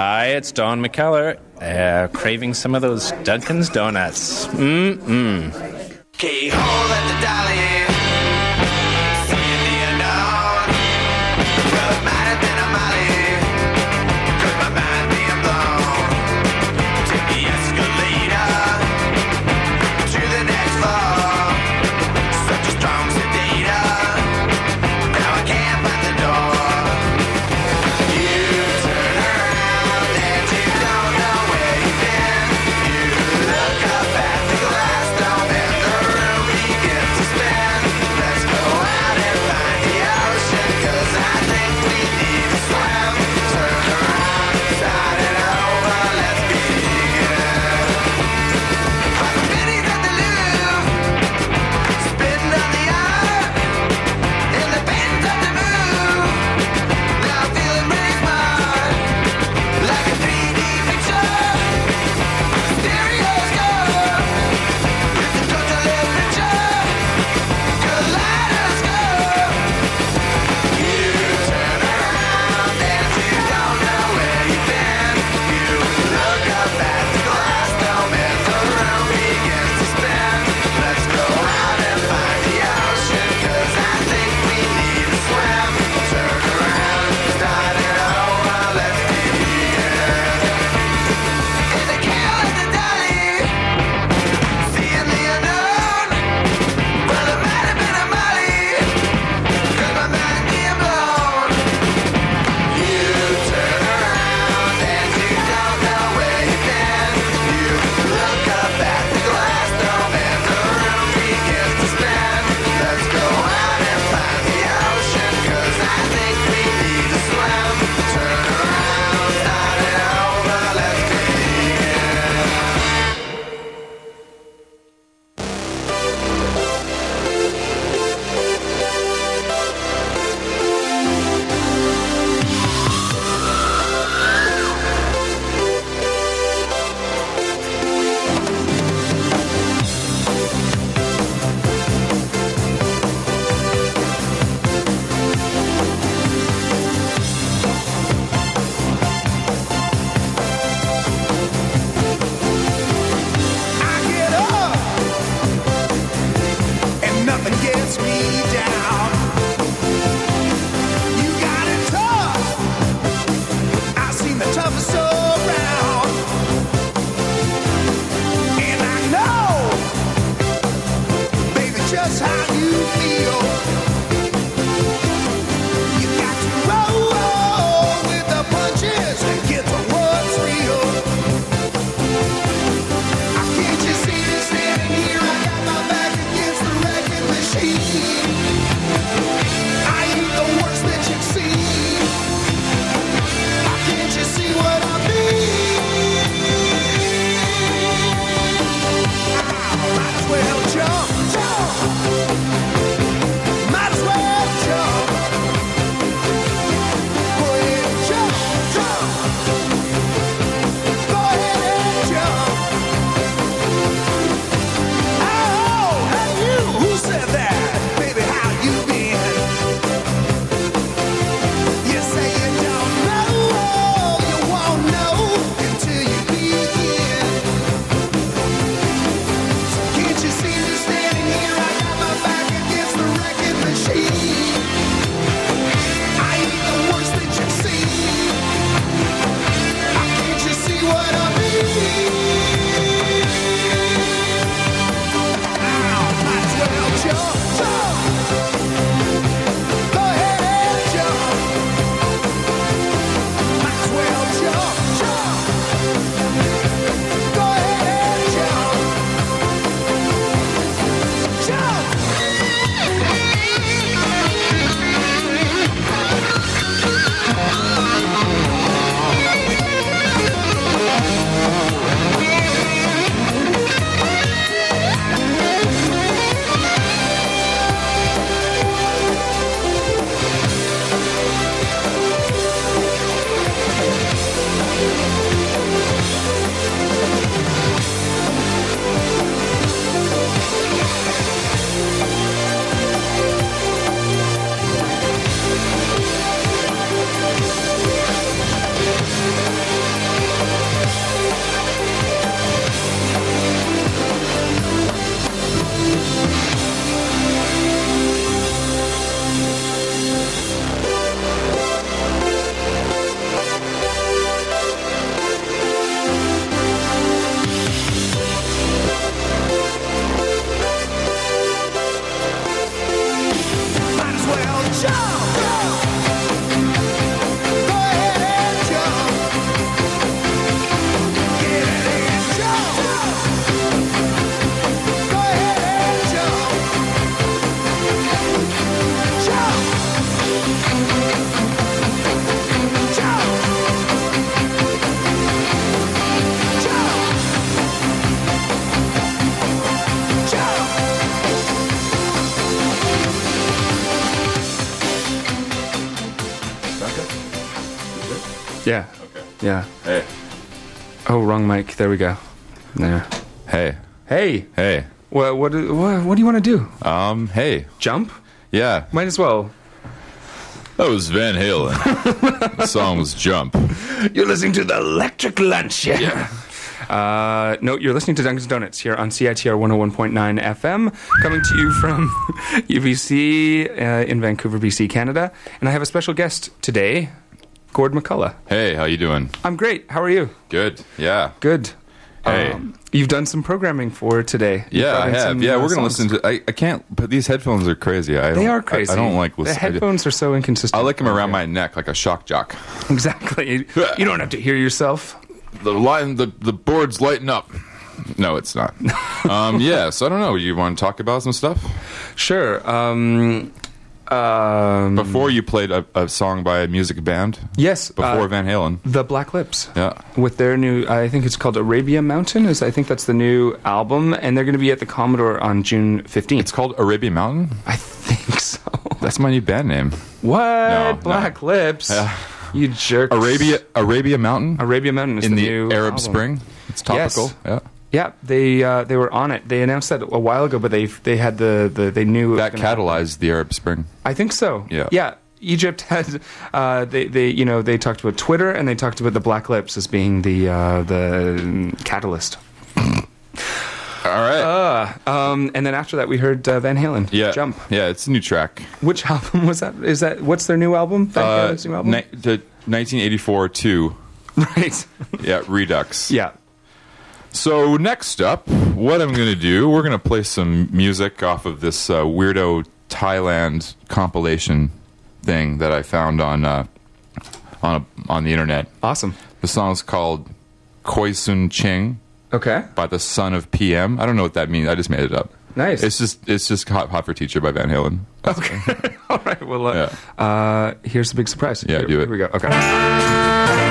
Hi, it's Don McKellar, craving some of those Dunkin's Donuts. Keyhole at the dolly, seeing the unknown. Well, it might have been a molly, 'cause my mind being blown. Take the escalator to the next floor. Such a strong sedator, now I can't find the door. You turn around and you don't know where you've been. You look up at the glass dome and the room begins to spin. Yeah. Okay. Yeah. Hey. Oh, wrong mic. There we go. There. Hey. Hey. Hey. What do you want to do? Hey. Jump? Yeah. Might as well. That was Van Halen. The song was Jump. You're listening to the Electric Lunch. Yeah. No, you're listening to Dunkin's Donuts here on CITR 101.9 FM, coming to you from UBC in Vancouver, BC, Canada. And I have a special guest today, Gord McCullough. Hey, how you doing? I'm great. How are you? Good. Yeah. Good. Hey. You've done some programming for today. You Yeah, brought I in have. some, Yeah, we're going to songs. listen to... I can't... But these headphones are crazy. They are crazy. I don't like The listening. headphones are so inconsistent. I like them around my neck like a shock jock. Exactly. You don't have to hear yourself. The board's lighting up. No, it's not. Yeah, so I don't know. You want to talk about some stuff? Sure. Before you played a song by a music band? Yes. Before Van Halen? The Black Lips. Yeah. With their new, I think it's called Arabia Mountain. I think that's the new album, and they're going to be at the Commodore on June 15th. It's called Arabian Mountain? I think so. That's my new band name. What? No, Black Lips? Yeah. You jerk. Arabia Mountain? Arabia Mountain is in the the new Arab album. Spring? It's topical. Yes. Yeah. Yeah, they were on it. They announced that a while ago, but they had they knew it was That gonna happen. catalyzed the Arab Spring. I think so. Yeah. Yeah. Egypt had they talked about Twitter, and they talked about the Black Lips as being the catalyst. All right. And then after that, we heard Van Halen. Yeah. Jump. Yeah, it's a new track. Which album was that? Is that what's their new album? Van Halen's new album. The 1984 2. Right. Yeah, Redux. Yeah. So next up, what I'm going to do, we're going to play some music off of this weirdo Thailand compilation thing that I found on the internet. Awesome. The song's called Koi Sun Ching Okay. by the Son of PM. I don't know what that means. I just made it up. Nice. It's just Hot for Teacher by Van Halen. Okay. All right. Well, here's the big surprise. Yeah, do it. Here we go. Okay.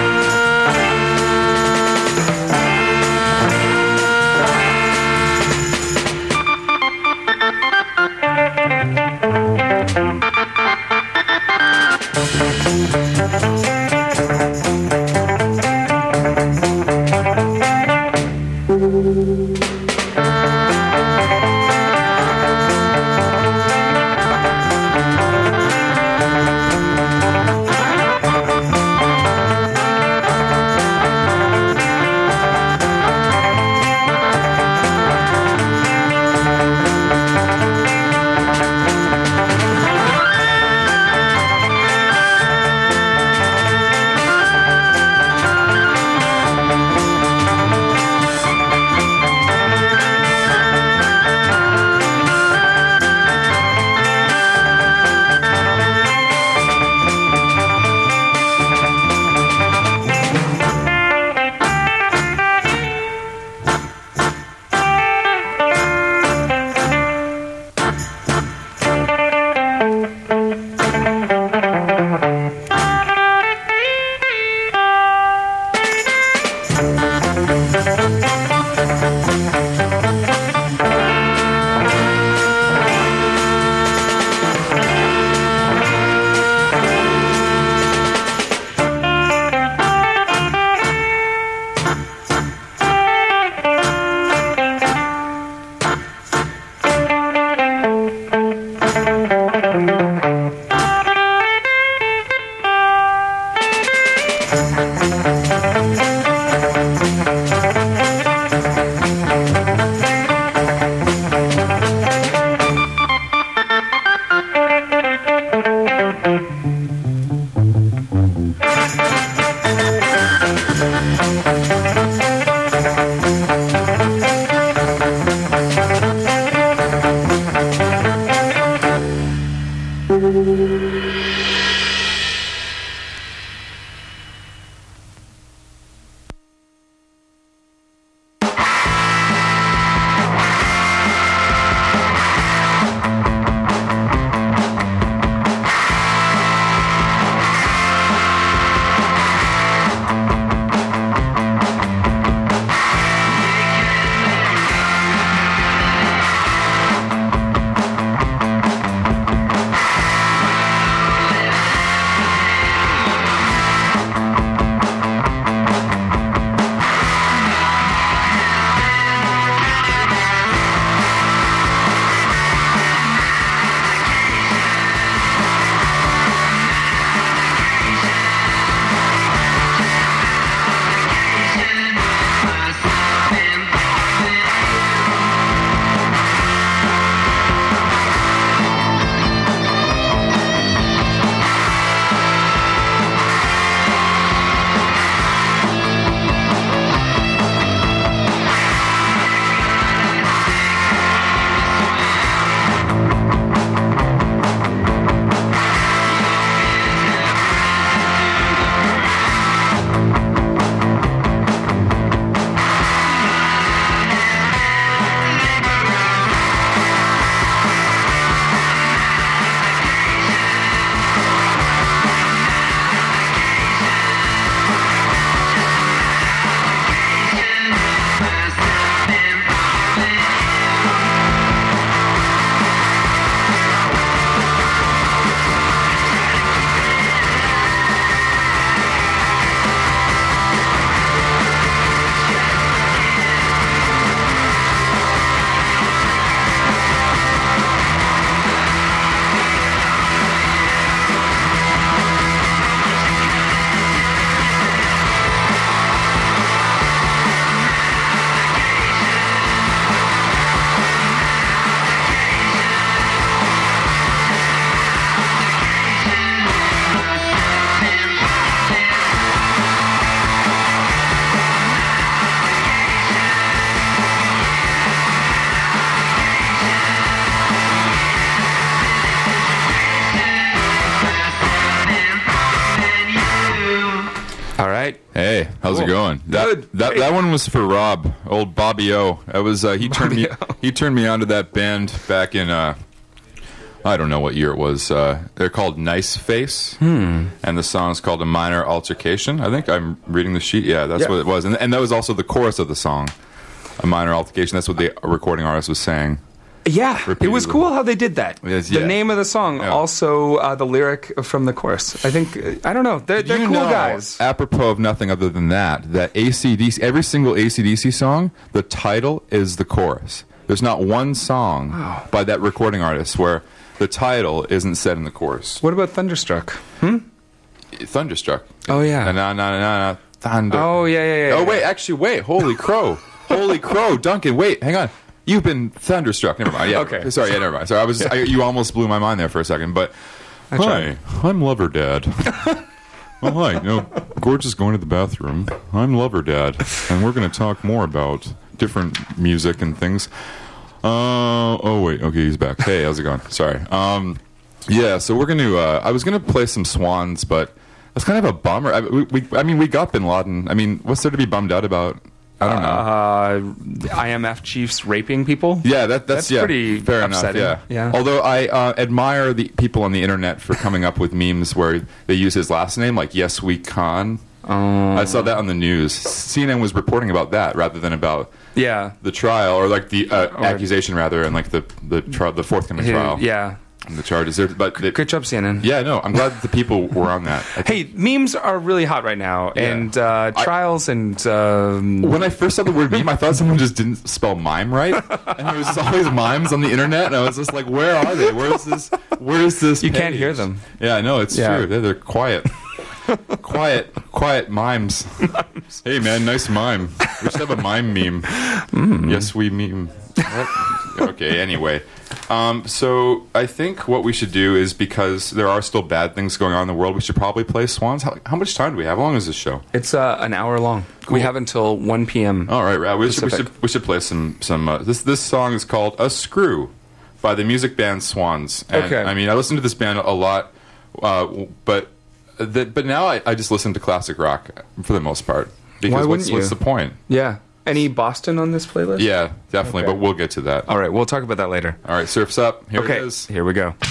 All right. Hey, how's it Cool. going? Good. That one was for Rob, old Bobby O. That was he turned me onto that band back in I don't know what year it was. They're called Nice Face, and the song's called A Minor Altercation. I think I'm reading the sheet. Yeah, that's what it was, and that was also the chorus of the song, A Minor Altercation. That's what the recording artist was saying. Yeah, it was Repeatedly. cool how they did that. Yes, The yeah. name of the song, Yeah. also the lyric from the chorus. I think, I don't know, they're You cool know, guys. Apropos of nothing other than that AC/DC, every single AC/DC song, the title is the chorus. There's not one song by that recording artist where the title isn't said in the chorus. What about Thunderstruck? Thunderstruck. Oh, yeah. Na, thunder. Oh, yeah. Oh, wait. Holy crow. Holy crow. Duncan, wait, hang on. You've been thunderstruck. Never mind. Yeah. Okay. Sorry, yeah, never mind. Sorry, you almost blew my mind there for a second. But, hi, I'm Lover Dad. Oh, hi. Gorge is going to the bathroom. I'm Lover Dad. And we're going to talk more about different music and things. Wait. Okay, he's back. Hey, how's it going? Sorry. Yeah, so we're going to... I was going to play some Swans, but that's kind of a bummer. We got Bin Laden. I mean, what's there to be bummed out about? I don't know. IMF chiefs raping people? Yeah, that's pretty fair upsetting. enough. Yeah. Although I admire the people on the internet for coming up with memes where they use his last name, like Yes We Khan. I saw that on the news. CNN was reporting about that rather than about the trial or like the accusation rather, and like the forthcoming trial. Yeah. And the charges. But Good job, CNN. yeah, no, I'm glad that the people were on that. Hey, memes are really hot right now, Yeah. and trials and When I first saw the word meme, I thought someone just didn't spell mime right, and there was always mimes on the internet, and I was just like, "Where are they? Where is this? you can't page?" hear them. Yeah, I know it's Yeah. true. They're quiet, quiet mimes. Hey, man, nice mime. We should have a mime meme. Yes, we meme. What? Okay. Anyway, so I think what we should do is, because there are still bad things going on in the world, we should probably play Swans. How much time do we have? How long is this show? It's an hour long. We have until 1 p.m. All right, Rad. We Pacific. should play some. This song is called "A Screw" by the music band Swans. And, Okay. I mean, I listen to this band a lot, but now I just listen to classic rock for the most part. Because Why wouldn't what's you? the point? Yeah. Any Boston on this playlist? Yeah, definitely. Okay. But we'll get to that. All right, we'll talk about that later. All right, Surf's Up. Here Okay, it is. here we go.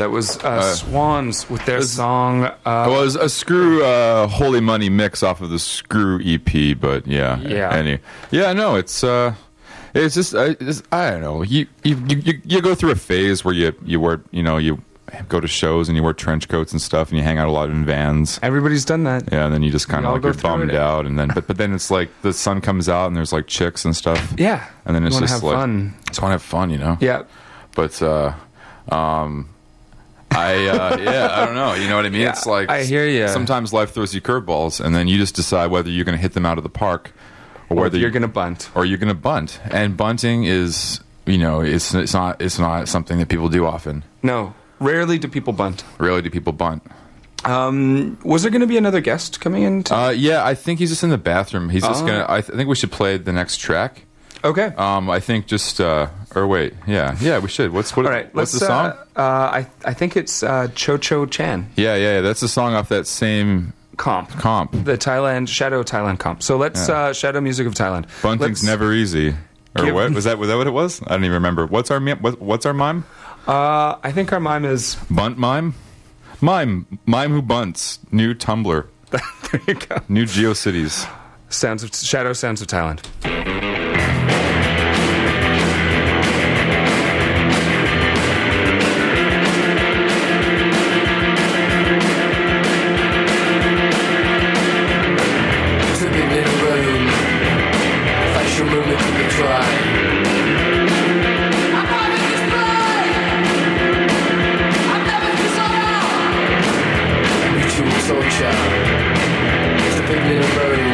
That was Swans with their song. It was a Screw Holy Money mix off of the Screw EP, but yeah. No, it's just I don't know. You go through a phase where you wear, you go to shows and you wear trench coats and stuff, and you hang out a lot in vans. Everybody's done that. Yeah, and then you just kind of all like go you're through bummed it. out, and then but then it's like the sun comes out and there's like chicks and stuff. Yeah. And then it's You wanna just have like fun. just want to have fun, Yeah. But I don't know. You know what I mean? Yeah, it's like I hear ya. Sometimes life throws you curveballs, and then you just decide whether you're going to hit them out of the park or whether you're going to bunt. or you're going to bunt. And bunting is, it's not something that people do often. No. Rarely do people bunt. Rarely do people bunt. Was there going to be another guest coming in? Yeah, I think he's just in the bathroom. He's just gonna. I think we should play the next track. Okay. I think just or wait, yeah, we should. What's All right. what's the song? I think it's Cho Cho Chan Yeah. That's the song off that same comp. comp. Shadow Thailand comp. So let's Shadow Music of Thailand. Bunting's never easy. Or give- what was that? Was that what it was? I don't even remember. What's our mime? I think our mime is. Bunt mime. Mime who bunts. New Tumblr. There you go. New GeoCities. Sounds of Thailand. It's a big little room. Facial movement can be tried. I'm having this play. I'm never disorder. Mutual torture. It's a big little room.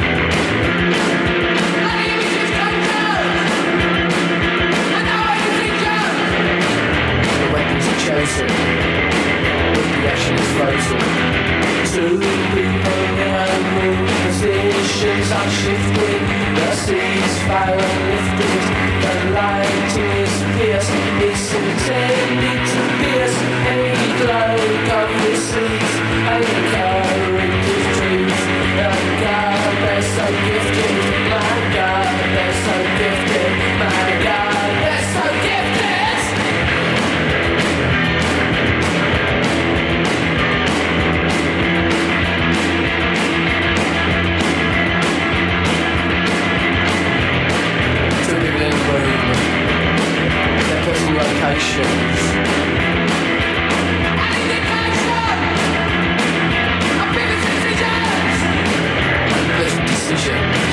My images controlled. And now I can think of. The weapons are chosen. But the action is frozen. Two people in positions are shifting. The ceasefire lifted. The light is pierced. It's intended to pierce any cloak of receipts and encourage truth. My God, they're so gifted. My God, they're so gifted. My God, they're so gifted. To the little room, their personal locations. An indication of people's decisions. Those decisions.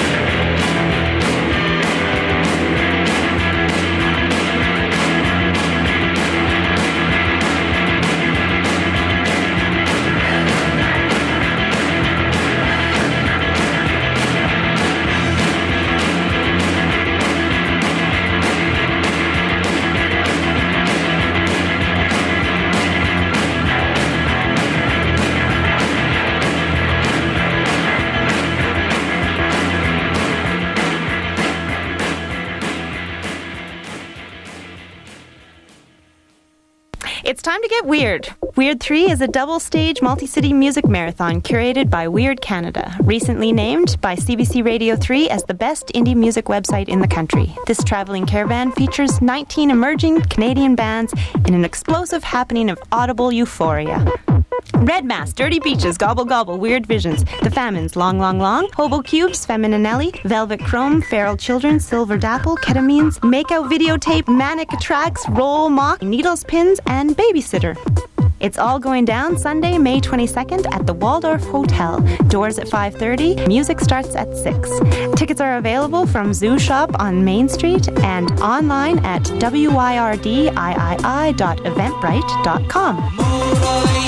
It's time to get weird. Weird 3 is a double-stage multi-city music marathon curated by Weird Canada, recently named by CBC Radio 3 as the best indie music website in the country. This traveling caravan features 19 emerging Canadian bands in an explosive happening of audible euphoria. Red Mass, Dirty Beaches, Gobble Gobble, Weird Visions, The Famines, Long Long Long, Hobo Cubes, Femininelli, Velvet Chrome, Feral Children, Silver Dapple, Ketamines, Makeout Videotape, Manic Tracks, Roll Mock, Needles Pins, and Babysitter. It's all going down Sunday, May 22nd at the Waldorf Hotel. Doors at 5:30. Music starts at 6. Tickets are available from Zoo Shop on Main Street and online at wyrdii.eventbrite.com.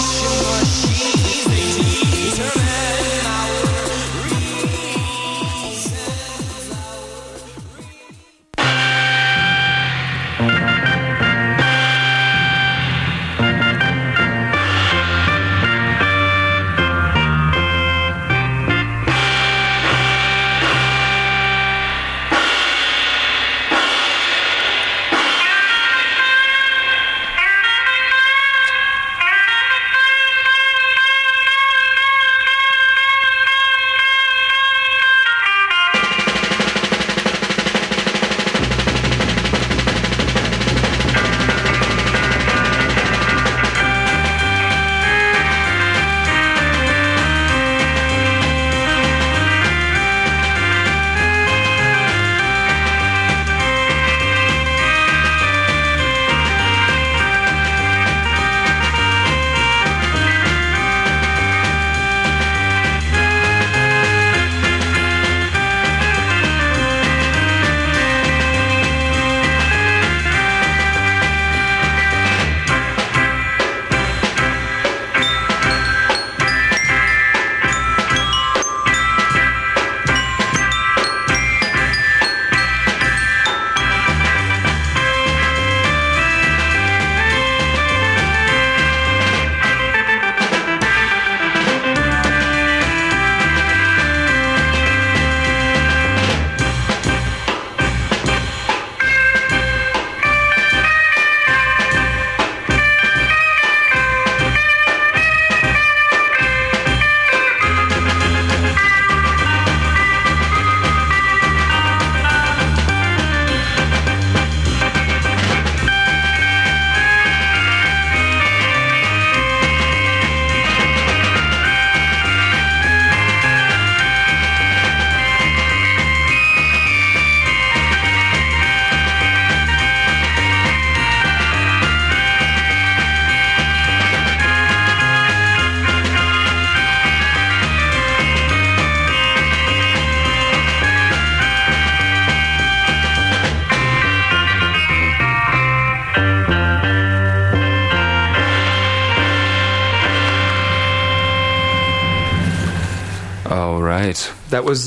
That was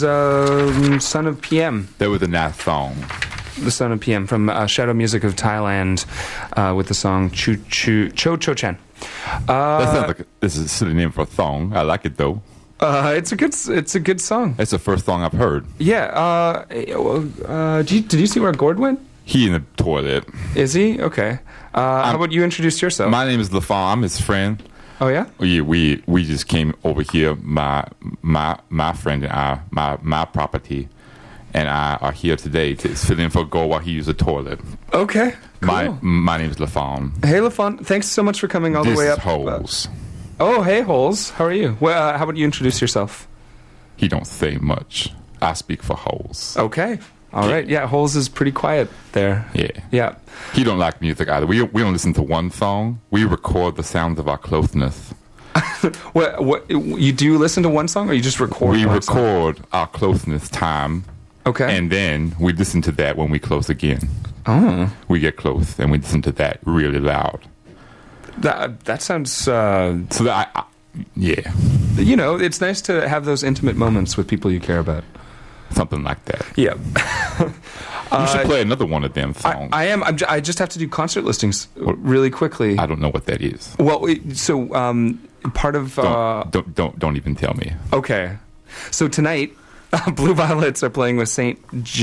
Son of PM. That was a nice song. The Son of PM from Shadow Music of Thailand with the song Cho Cho Chan. That sounds like this is a silly name for a song. I like it though. It's a good song. It's the first song I've heard. Yeah. Did you see where Gord went? He in the toilet. Is he? Okay. How about you introduce yourself? My name is LaFon. I'm his friend. Oh yeah. We just came over here. My friend and I, my property, and I are here today to fill in for Gord while he uses the toilet. Okay. Cool. My name is LaFon. Hey LaFon, thanks so much for coming all the way up. This is Holes. Oh, hey Holes, how are you? Well, how about you introduce yourself? He don't say much. I speak for Holes. Okay. All right. Yeah, Holes is pretty quiet there. Yeah. Yeah. He don't like music either. We don't listen to one song. We record the sounds of our closeness. What you do listen to one song, or you just record? We one song? record our closeness time. Okay. And then we listen to that when we close again. Oh. We get close and we listen to that really loud. That sounds. So that yeah. You know, it's nice to have those intimate moments with people you care about. Something like that. Yeah. You should play another one of them songs. I just have to do concert listings really quickly. I don't know what that is. Well, so part of Don't even tell me. okay. So tonight, Blue Violets are playing with Saint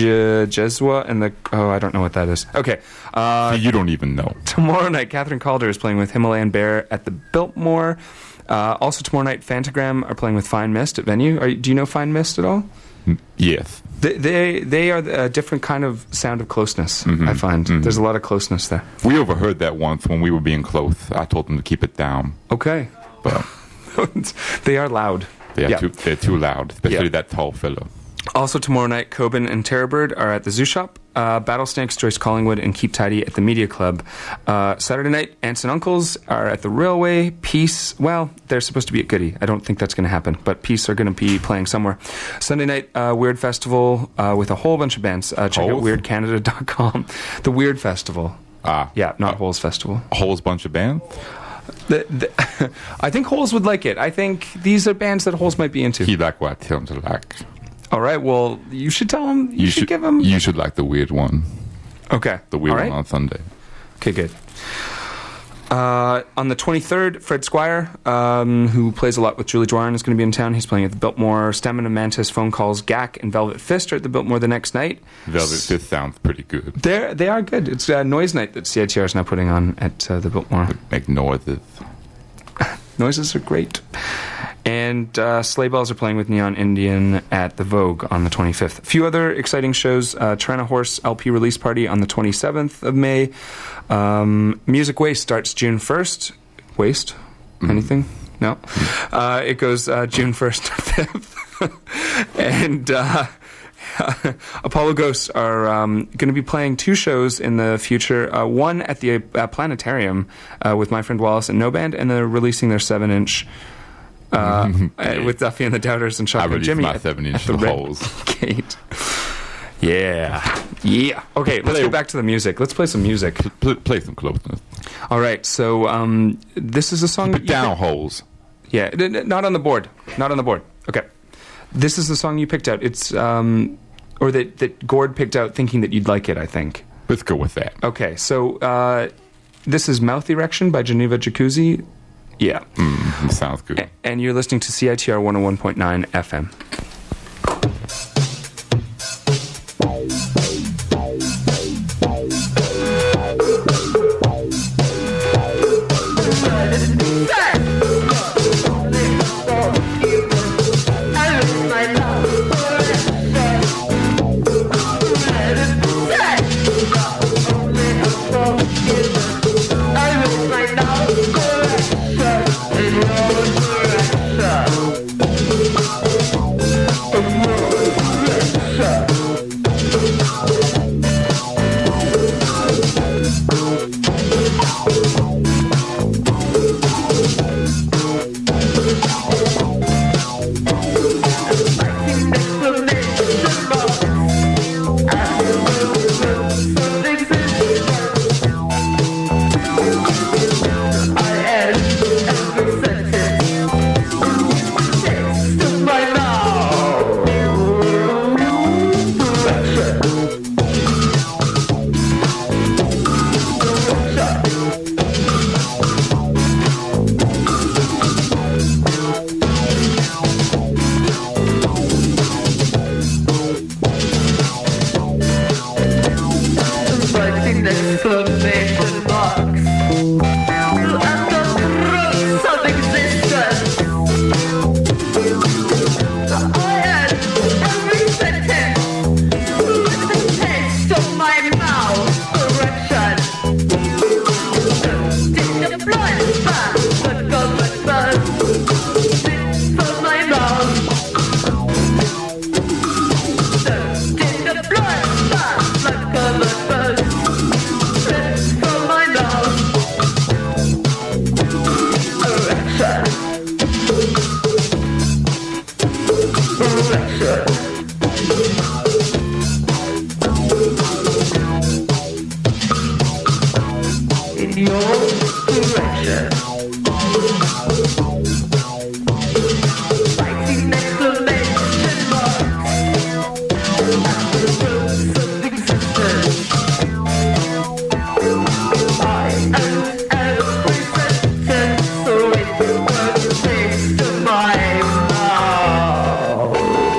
Jesua and the I don't know what that is. Okay. You don't even know. Tomorrow night, Catherine Calder is playing with Himalayan Bear at the Biltmore. Also tomorrow night, Fantagram are playing with Fine Mist at Venue. Do you know Fine Mist at all? Yes. They are a different kind of sound of closeness, I find. There's a lot of closeness there. We overheard that once when we were being close. I told them to keep it down. Okay. But They are loud. they're too loud, especially that tall fellow. Also tomorrow night, Coben and Terrorbird are at the Zoo Shop. Battlesnakes, Joyce Collingwood, and Keep Tidy at the Media Club. Saturday night, Aunts and Uncles are at the Railway. Peace, well, they're supposed to be at Goody. I don't think that's going to happen, but Peace are going to be playing somewhere. Sunday night, Weird Festival with a whole bunch of bands. Check out Holes? weirdcanada.com. The Weird Festival. Yeah, not Holes Festival. A whole bunch of bands? I think Holes would like it. I think these are bands that Holes might be into. He like what I tell him to like. All right, well, you should tell him. You should give him. You should like the weird one. Okay. The weird All right. one on Sunday. Okay, good. On the 23rd, Fred Squire, who plays a lot with Julie Dwan, is going to be in town. He's playing at the Biltmore. Stamina Mantis, Phone Calls, Gak, and Velvet Fist are at the Biltmore the next night. Velvet Fist sounds pretty good. They are good. It's Noise Night that CITR is now putting on at the Biltmore. Make noises. Noises are great. And Sleigh Bells are playing with Neon Indian at the Vogue on the 25th. A few other exciting shows. Trana Horse LP release party on the 27th of May. Music Waste starts June 1st. Waste? Anything? No? It goes June 1st to 5th. And Apollo Ghosts are going to be playing two shows in the future. One at the Planetarium with My Friend Wallace and No Band, and they're releasing their 7-inch... with Duffy and the Doubters and I Shotgun released Jimmy my at 7-inch the Red Holes. Gate. Yeah. Okay, let's get back to the music. Let's play some music. Play some closeness. All right, so this is a song. Put down Holes. Yeah, not on the board. Not on the board. Okay. This is the song you picked out. It's or that Gord picked out, thinking that you'd like it. I think. Let's go with that. Okay, so this is Mouth Erection by Geneva Jacuzzi. Yeah. Sounds good. And you're listening to CITR 101.9 FM. I your direction. Writing exclamation marks at the roots of existence. I am every sentence, so it's worth things to my mouth.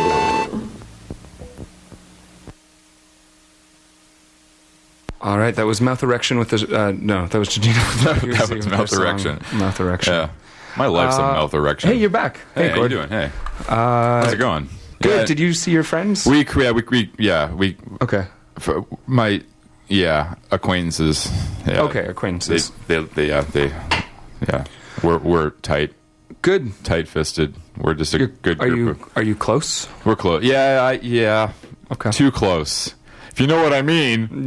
All right, that was Mouth Erection with the... no, that was Geneva. That was Mouth Erection. Mouth Erection. Yeah. My life's a mouth erection. Hey, you're back. Hey, how you Gordon. doing? Hey. How's it going? Good. Yeah. Did you see your friends? We Okay. acquaintances. Yeah. Okay, acquaintances. We're Good. tight-fisted. We're just a good Are group. are you close? We're close. Yeah. Okay. Too close. If you know what I mean.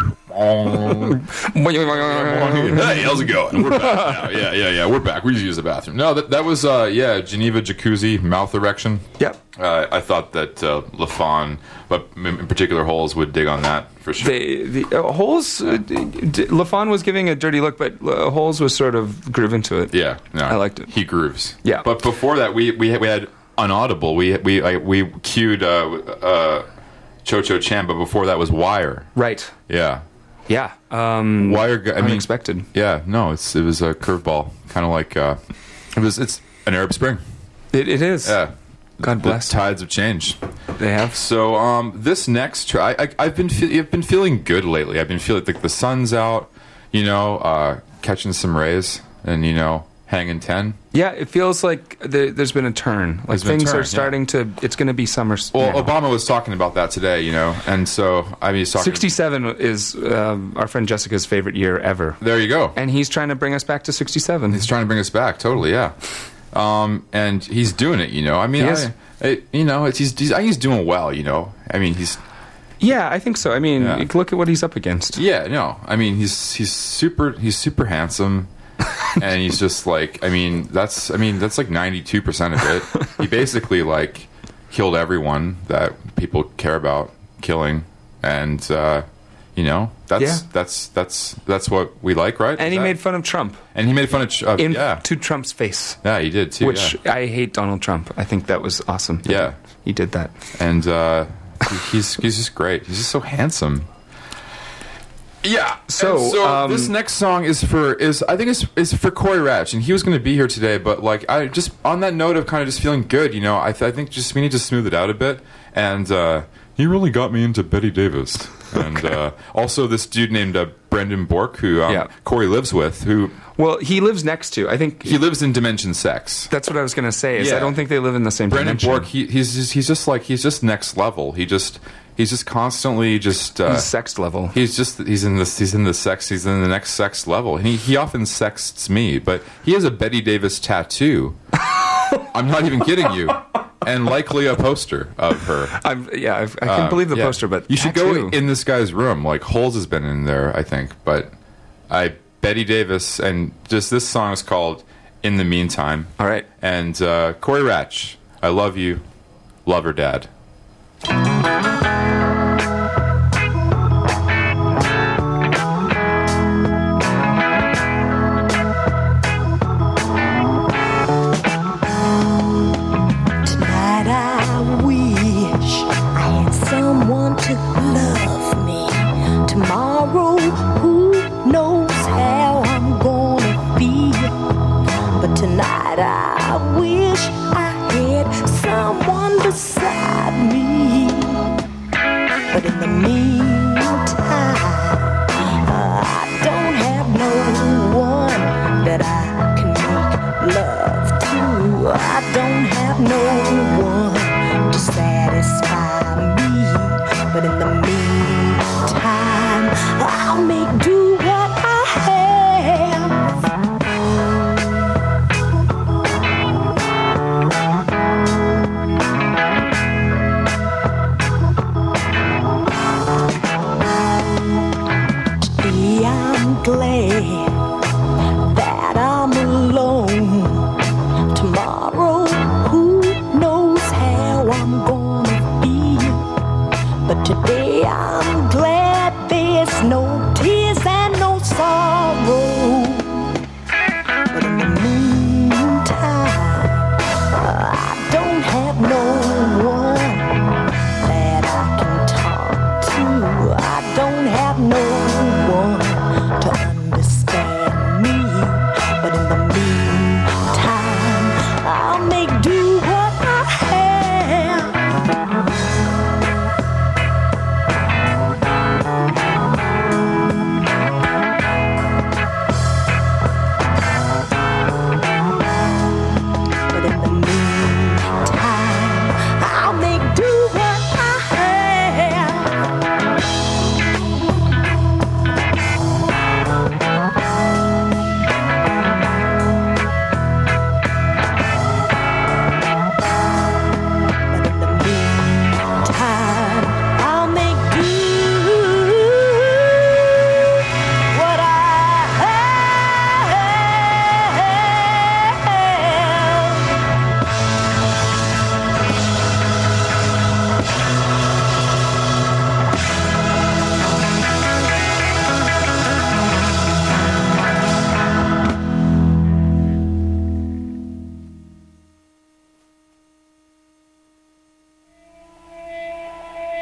Hey, how's it going? We're back now. Yeah. We're back. We just use the bathroom. No, that was Geneva jacuzzi mouth erection. Yep. I thought that LaFawn, but in particular Holes, would dig on that for sure. The Holes, LaFawn was giving a dirty look, but Holes was sort of grooving to it. Yeah, no, I liked it. He grooves. Yeah. But before that, we had Unaudible. We cued Cho Cho Chan, but before that was Wire. Right. Yeah. Yeah. Wire. I mean, unexpected. Yeah. No, it was a curveball, kind of like it's an Arab Spring. It is. Yeah. God bless. The tides have changed. They have. So this next track, I've been feeling good lately. I've been feeling like the sun's out, catching some rays, and hanging 10. Yeah, it feels like there's been a turn. Like There's been a things turn, are starting to. It's going to be summer. Well, Obama was talking about that today, and so he's talking. 67 is our friend Jessica's favorite year ever, There you go. and he's trying to bring us back to 67. He's trying to bring us back, totally, yeah. And he's doing it, I mean, He is. he's doing well, I mean, he's. Yeah, I think so. I mean, Yeah. look at what he's up against. Yeah, no, I mean, he's super handsome. And he's just like, that's like 92% of it. He basically killed everyone that people care about killing, and that's what we like, right? And he made fun of Trump and he made fun of to Trump's face, yeah, he did too, which I hate Donald Trump. I think that was awesome. that Yeah. he did that. and he's just great. He's just so handsome. Yeah. So, this next song is for Corey Ratch, and he was going to be here today, but I just on that note of kind of just feeling good, I think just we need to smooth it out a bit, and he really got me into Betty Davis, and also this dude named Brendan Bork, who Corey lives with, who he lives next to. I think he lives in Dimension Sex. that's what I was going to say. Is Yeah. I don't think they live in the same Brendan dimension. Bork, he's just next level. He's just constantly just He's sex level. He's in the next sex level, and he often sexts me. But he has a Betty Davis tattoo. I'm not even kidding you, and likely a poster of her. I can believe the Yeah. poster, but you should tattoo. go in this guy's room. Holes has been in there, I think. But Betty Davis, and just this song is called "In the Meantime." All right. And Corey Ratch, I love you, love her dad. Tonight I wish I had someone to love me. Tomorrow, who knows how I'm gonna feel. But tonight I wish I had someone beside me. But in the meantime, I don't have no one that I can make love to. I don't have no one to satisfy me. But in the meantime, I'll make do what I have. Today I'm glad that I'm alone. Tomorrow, who knows how I'm gonna feel. But today I'm glad there's no tears and no sorrow.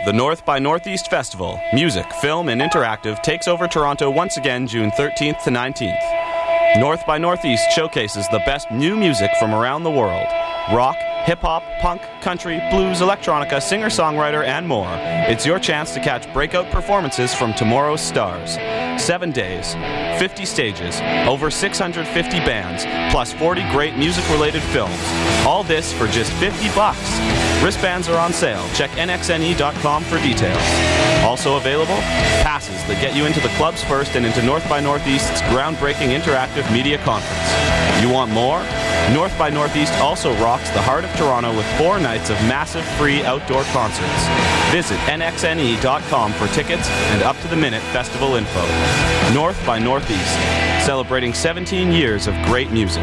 the North by Northeast Festival, music, film, and interactive takes over Toronto once again June 13th to 19th. North by Northeast showcases the best new music from around the world. Rock, hip-hop, punk, country, blues, electronica, singer-songwriter, and more. It's your chance to catch breakout performances from tomorrow's stars. 7 days, 50 stages, over 650 bands, plus 40 great music-related films. All this for just $50. Wristbands are on sale. Check nxne.com for details. Also available, passes that get you into the clubs first and into North by Northeast's groundbreaking interactive media conference. You want more? North by Northeast also rocks the heart of Toronto with 4 nights of massive free outdoor concerts. Visit nxne.com for tickets and up-to-the-minute festival info. North by Northeast, celebrating 17 years of great music.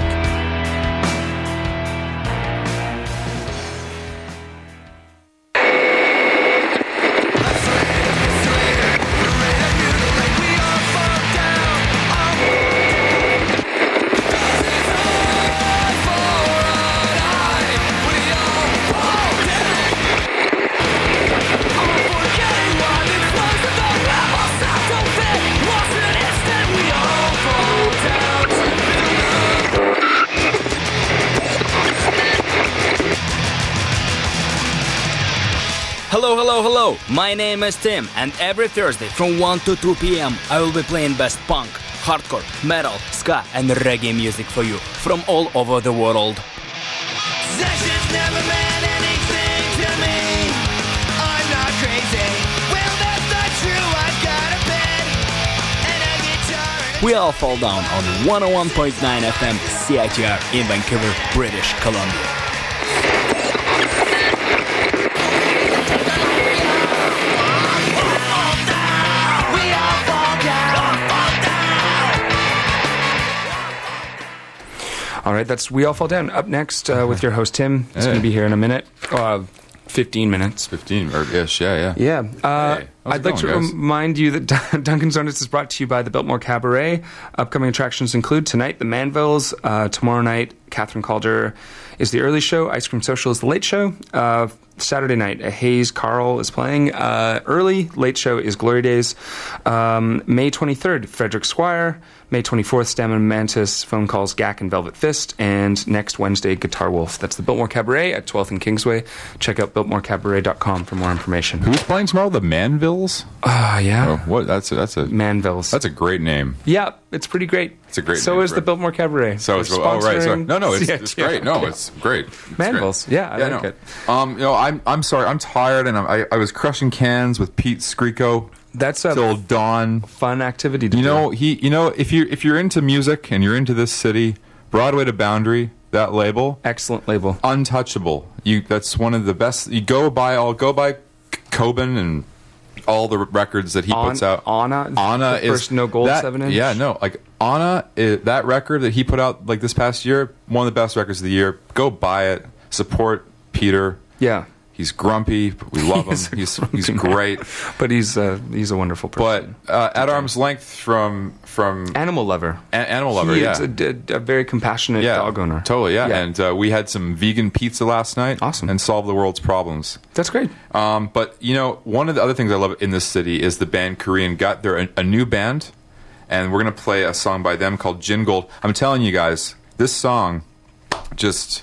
Hello, my name is Tim, and every Thursday from 1 to 2 p.m. I will be playing best punk, hardcore, metal, ska, and reggae music for you from all over the world. Possessions never meant anything to me. I'm not crazy. Well, that's not true. I've got a bed and a guitar. We all fall down on 101.9 FM CITR in Vancouver, British Columbia. All right, that's We All Fall Down. Up next with your host, Tim. He's going to be here in a minute. 15 minutes. 15 or ish, yeah. Yeah. Hey, how's I'd it like to going, guys? remind you that Duncan's Donuts is brought to you by the Biltmore Cabaret. Upcoming attractions include tonight, the Manvilles. Tomorrow night, Catherine Calder is the early show. Ice Cream Social is the late show. Saturday night, Hayes Carl is playing. Early, late show is Glory Days. May 23rd, Frederick Squire. May 24th, Stamina Mantis, Phone Calls, Gak, and Velvet Fist. And next Wednesday, Guitar Wolf. That's the Biltmore Cabaret at 12th and Kingsway. Check out biltmorecabaret.com for more information. Who's playing tomorrow? The Manvilles? Yeah. Oh, what? That's a Manvilles. That's a great name. Yeah, it's pretty great. It's a great So name is for the it. Biltmore Cabaret. So it's They're right. Sorry. sponsoring No, it's CITR. great. No, it's great. It's Manvilles. great. Yeah, I like it. I'm sorry. I'm tired, and I was crushing cans with Pete Skriko That's a till dawn. fun activity to You do. know, if you're into music and you're into this city, Broadway to Boundary, that label, Excellent label. untouchable. That's one of the best. I'll go buy Coben and all the records that he puts out. Anna Anna the first no gold 7-inch. Yeah, no, like Anna, that record that he put out like this past year, one of the best records of the year. Go buy it. Support Peter. Yeah. He's grumpy, but we love him. He's great. But he's a wonderful But person. at arm's length from Animal lover. Animal Lover, He yeah. is a very compassionate dog owner. Totally, yeah. And we had some vegan pizza last night. Awesome. And solved the world's problems. That's great. But, you know, one of the other things I love in this city is the band Korean Gut. They're a new band, and we're going to play a song by them called Gin Gold. I'm telling you guys, this song just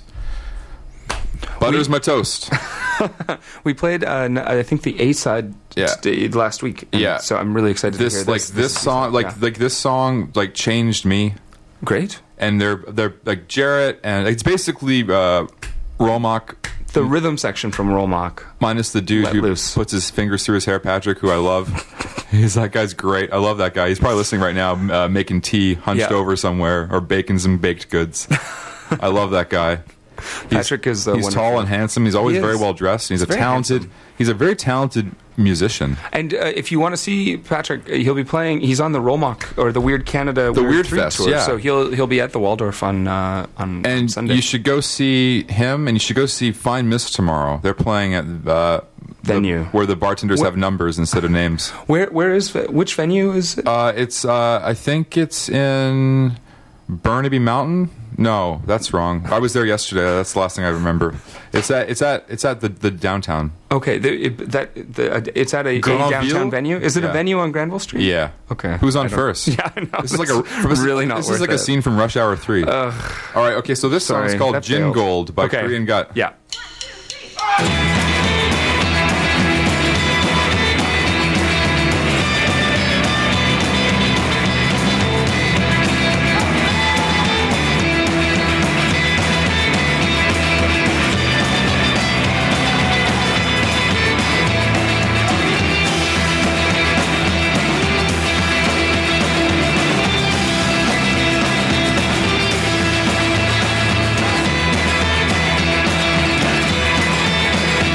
butters my toast. We played, I think, the A side last week. Yeah. So I'm really excited to hear this. This song, this song changed me. Great. And they're like Jarrett, and it's basically Rolmock. The rhythm section from Rolmock. Minus the dude Let who loose. puts his fingers through his hair, Patrick, who I love. That guy's great. I love that guy. He's probably listening right now, making tea, hunched over somewhere, or baking some baked goods. I love that guy. Patrick is he's wonderful. tall and handsome. He's always He very is. well dressed. He's a Very talented. handsome. He's a very talented musician. And if you want to see Patrick, he'll be playing. He's on the Rolmock or the Weird Canada Weird 3 Fest, tour. yeah. So he'll be at the Waldorf on And Sunday. you should go see him, and you should go see Fine Mist tomorrow. They're playing at Venue. where the bartenders have numbers instead of names. Where is which venue is it? It's I think it's in Burnaby Mountain? No, that's wrong. I was there yesterday. That's the last thing I remember. It's at the downtown. Okay, it's at a Granville? downtown venue. Is it a Yeah. venue on Granville Street? Yeah. Okay. Who's on I don't- first? Yeah, I know. This is like really not. This worth is like it. a scene from Rush Hour 3. All right. Okay. So this song is Sorry, called that Gin failed. Gold by Okay. Korean Gut. Yeah. Gin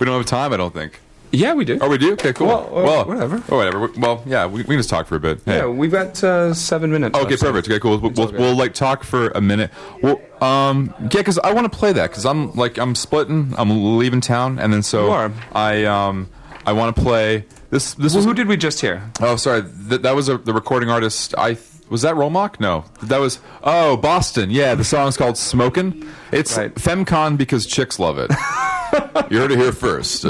We don't have time, I don't think. Yeah, we do. Oh, we do? Okay, cool. Well, whatever. Oh, whatever. Well, yeah, we can just talk for a bit. Hey. Yeah, we've got 7 minutes. Okay, left, so perfect. Okay, cool. We'll like talk for a minute. Well, yeah, because I want to play that because I'm splitting. I'm leaving town, and then so You are. I want to play this. This was Who did we just hear? Oh, sorry. That was the recording artist. Was that Rollmock? No, that was Boston. Yeah, the song's called "Smokin'." It's Right. Femcon because chicks love it. You heard it here first.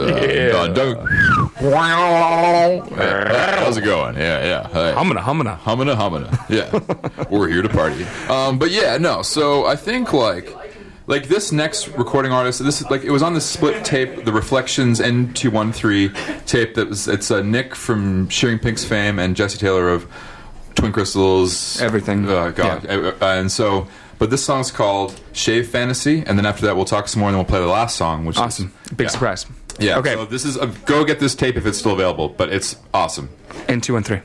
How's it going? Yeah. Hey. Humana. Yeah, we're here to party. But yeah, no. So I think like this next recording artist. This is like it was on the split tape, the Reflections N213 tape. It's Nick from Shearing Pink's fame and Jesse Taylor of Twin Crystals. Everything. God. Yeah. And so. But this song's called Shave Fantasy, and then after that we'll talk some more, and then we'll play the last song, which Awesome. is... Big surprise. Yeah, Okay. so this is... go get this tape if it's still available, but it's awesome. N213.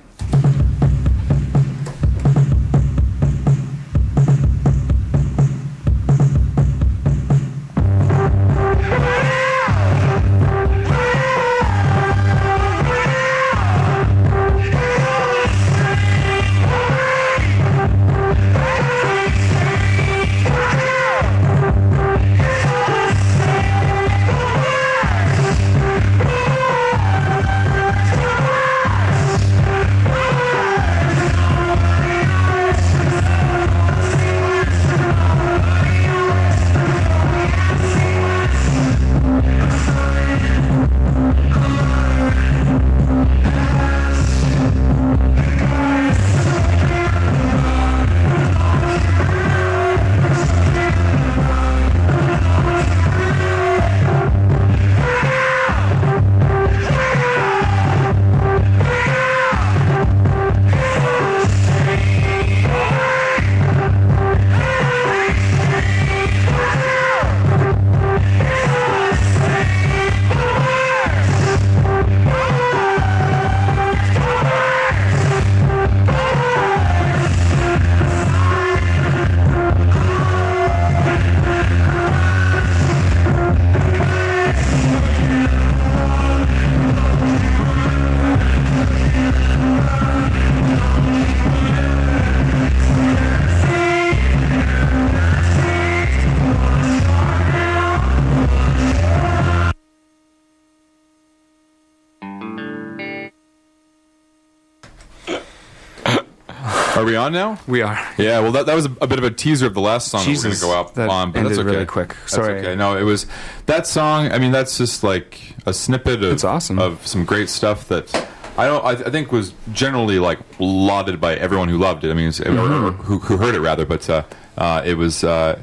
Are we on now? We are. Yeah, well, that was a bit of a teaser of the last song Jesus, that we're going to go out that on, but that's ended okay. really quick. Sorry. That's okay. No, it was... That song, I mean, that's just like a snippet of... It's awesome. Of some great stuff that... I think was generally like lauded by everyone who loved it. I mean, or who heard it rather, but it was I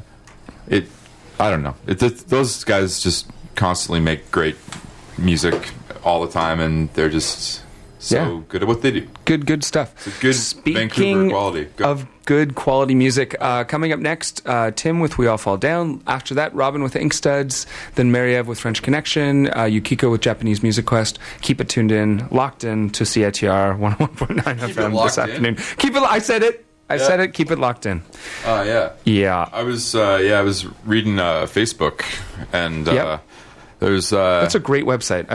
don't know. Those guys just constantly make great music all the time, and they're just so good at what they do. Good stuff. It's a good Vancouver quality. Go. Of good quality music. Coming up next, Tim with We All Fall Down. After that, Robin with Ink Studs. Then Mariev with French Connection. Yukiko with Japanese Music Quest. Keep it tuned in, locked in to CITR 101.9 FM this afternoon. Keep it. I said it. I said it. Keep it locked in. Yeah. Yeah. I was reading Facebook, and there's that's a great website.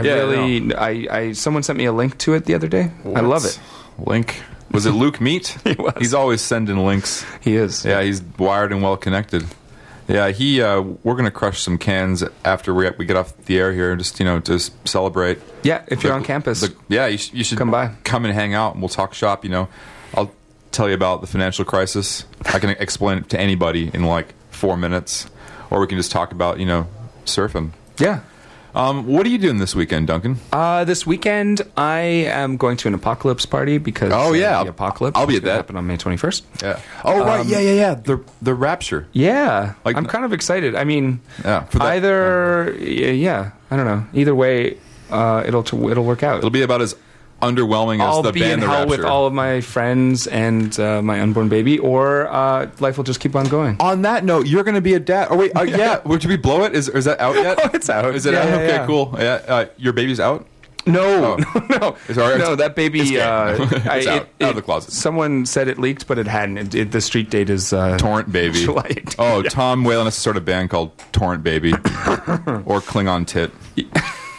I someone sent me a link to it the other day. I love it. Link. Was it Luke Meat? He was. He's always sending links. He is. Yeah, he's wired and well connected. Yeah, we're gonna crush some cans after we get off the air here, just celebrate. Yeah, if you're on campus. You should come by, come and hang out, and we'll talk shop. I'll tell you about the financial crisis. I can explain it to anybody in like 4 minutes, or we can just talk about surfing. Yeah. What are you doing this weekend, Duncan? This weekend, I am going to an Apocalypse party because the Apocalypse I'll be at that. Happen on May 21st. Yeah. Oh, right. Yeah. The Rapture. Yeah. I'm kind of excited. I mean, for that, either, I don't know. Either way, it'll work out. It'll be about as underwhelming as the band The Rapture. I'll be in hell with all of my friends and my unborn baby, or life will just keep on going. On that note, you're going to be a dad. Oh wait, yeah. Would you blow it? Is that out yet? Oh, it's out. Is it out? Okay, cool. Yeah, your baby's out. No. Sorry. No, that baby. It's out of the closet. Someone said it leaked, but it hadn't. The street date is Torrent Baby. Oh, Tom Whalen has a sort of band called Torrent Baby or Klingon Tit.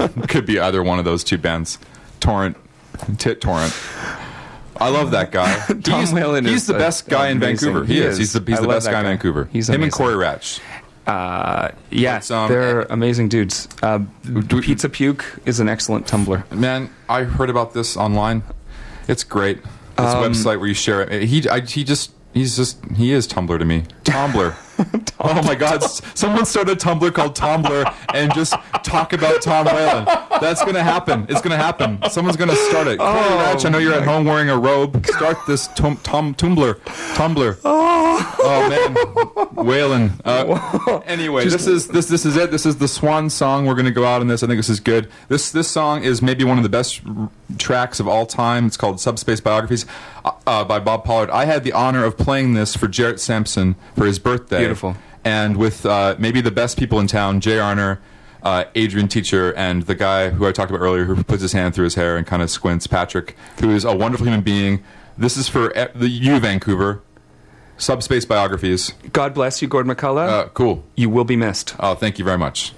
Could be either one of those two bands. Torrent, Tit Torrent. I love that guy. Tom Whalen he's is the best guy in amazing. Vancouver. He is. He's the I love best that guy in guy. Vancouver. He's him and amazing. Corey Ratch. Yes, they're amazing dudes. Pizza Puke is an excellent Tumblr. Man, I heard about this online. It's great. This website where you share it. He is Tumblr to me. Tumblr. Oh my God! Someone started a Tumblr called Tumblr and just talk about Tom Whalen. That's gonna happen. It's gonna happen. Someone's gonna start it. Corey Ratch, I know you're at home wearing a robe. Start this Tumblr. Oh man, Whalen. Anyway, this is it. This is the swan song. We're gonna go out on this. I think this is good. This song is maybe one of the best tracks of all time. It's called Subspace Biographies by Bob Pollard. I had the honor of playing this for Jarrett Sampson for his birthday. Beautiful. And with maybe the best people in town, Jay Arner, Adrian Teacher, and the guy who I talked about earlier who puts his hand through his hair and kind of squints, Patrick, who is a wonderful human being. This is for you, Vancouver. Subspace Biographies. God bless you, Gord McCullough. Cool. You will be missed. Oh, thank you very much.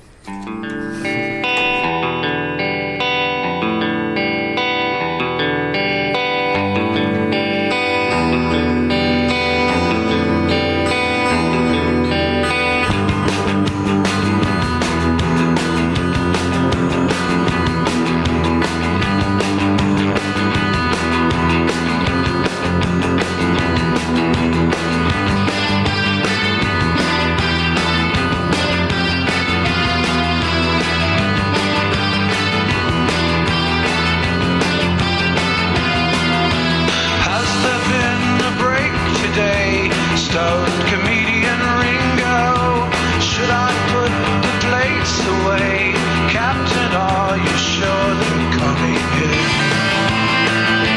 Has there been a break today? Stoned comedian Ringo. Should I put the plates away? Captain, are you sure they're coming in?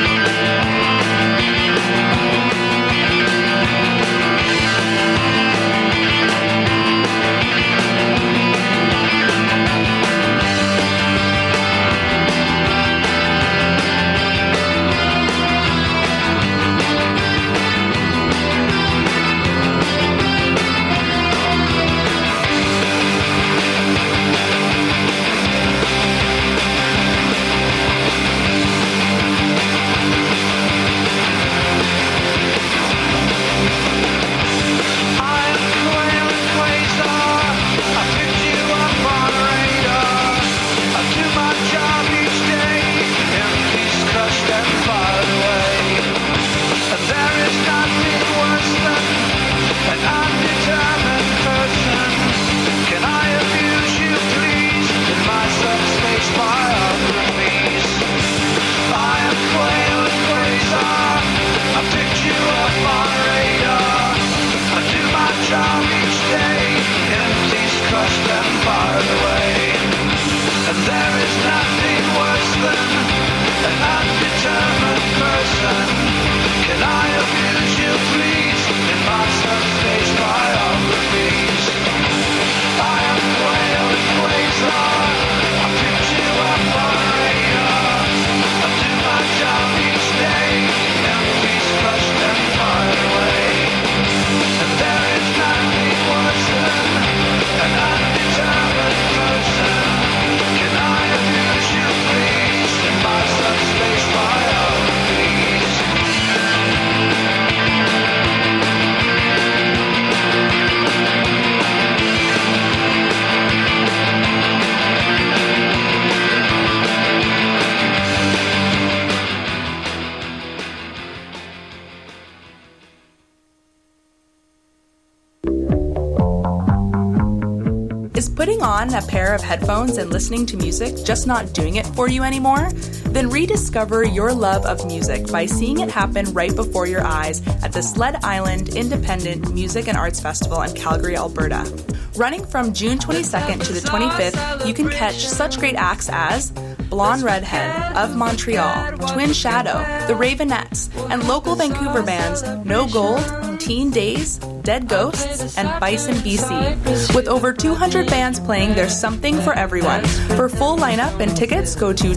Is putting on a pair of headphones and listening to music just not doing it for you anymore? Then rediscover your love of music by seeing it happen right before your eyes at the Sled Island Independent Music and Arts Festival in Calgary, Alberta. Running from June 22nd to the 25th, you can catch such great acts as Blonde Redhead, Of Montreal, Twin Shadow, The Ravenettes, and local Vancouver bands No Gold, Teen Days, Dead Ghosts, and Bison BC. With over 200 bands playing, there's something for everyone. For full lineup and tickets, go to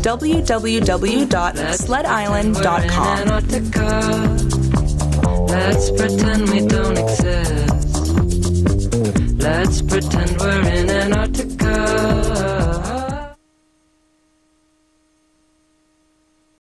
www.sledisland.com. Let's pretend we don't exist. Let's pretend we're in